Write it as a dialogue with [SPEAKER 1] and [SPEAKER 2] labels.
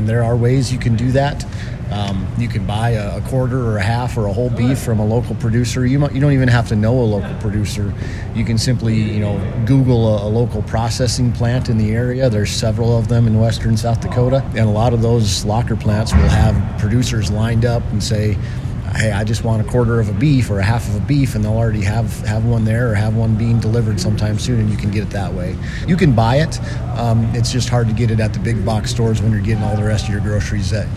[SPEAKER 1] There are ways you can do that. You can buy a quarter or a half or a whole beef from a local producer. You don't even have to know a local producer. You can simply, Google a local processing plant in the area. There's several of them in western South Dakota, and a lot of those locker plants will have producers lined up and say, hey, I just want a quarter of a beef or a half of a beef, and they'll already have one there or have one being delivered sometime soon, and you can get it that way. You can buy it. It's just hard to get it at the big box stores when you're getting all the rest of your groceries that